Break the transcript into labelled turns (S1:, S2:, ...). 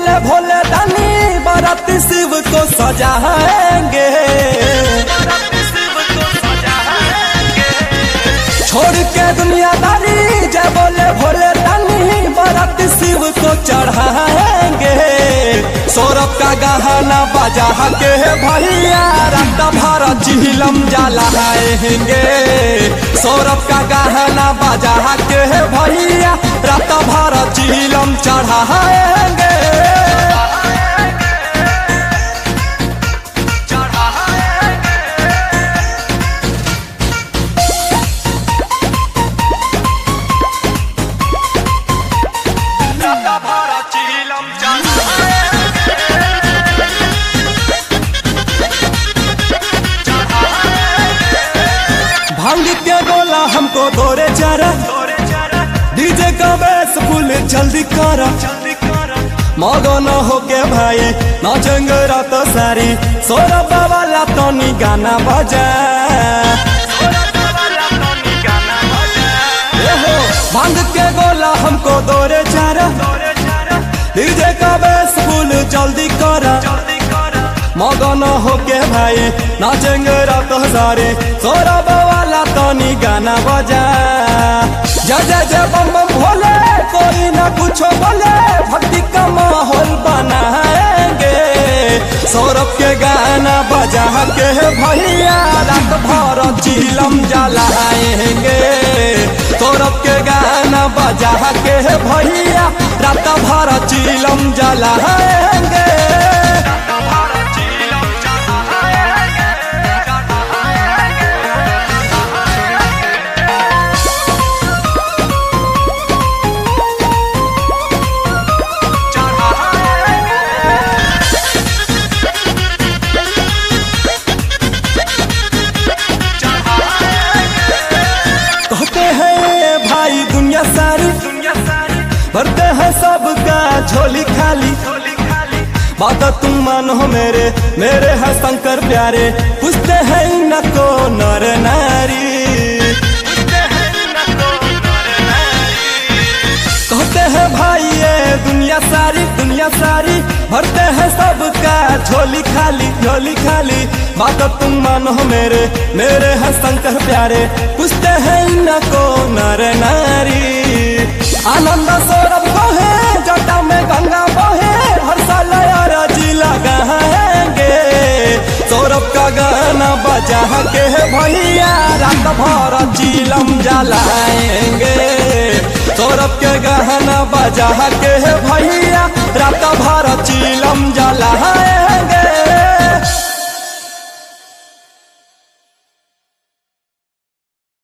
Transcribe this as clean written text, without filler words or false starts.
S1: बोले भोले दानी बाराती शिव को सजाएंगे। छोड़ के दुनियादारी जय बोले भोले दानी बाराती शिव को चढ़ाएंगे। सौरभ का गहना बजा के भैया रात भर चिलम जलाएंगे। सौरभ का गहना बजा के भैया रात भर चिलम चढ़ाएंगे। भांग के गोला हमको दौरे चारा, डीजे का बेस फुल जल्दी करा। मगन हो के भाई नाचेंगे रात सारी, सौरभ वाला तनी गाना बजा। भांग के गोला हमको दौरे चारा, डीजे का बेस फुल जल्दी करा। मगन हो के भाई नाचेंगे रात सारी, सौरभ वाला तनी गाना बजा। जय जय जय बम बम भोले, कोई ना कुछ बोले, भक्ति का माहौल बनाएंगे। सौरभ के गाना बजा के भैया रात भर चिलम जलाएंगे। सौरभ के गाना बजा के भैया रात भर चिलम जलाएंगे। दुनिया सारी भरते हैं सबका झोली खाली। बात तुम मानो मेरे मेरे है शंकर प्यारे, पूछते हैं इनको नर नारी। कहते हैं भाई ये दुनिया सारी भरते हैं सबका झोली खाली। बात तुम मानो मेरे मेरे है शंकर प्यारे, पूछते हैं इनको नर नारी। आनंद सौरभ को है जटा में गंगा बहे, हर साल राजी लगाएंगे। सौरभ का गाना बजा के भैया रात भर चिलम जलाएंगे। सौरभ के गाना बजा के भैया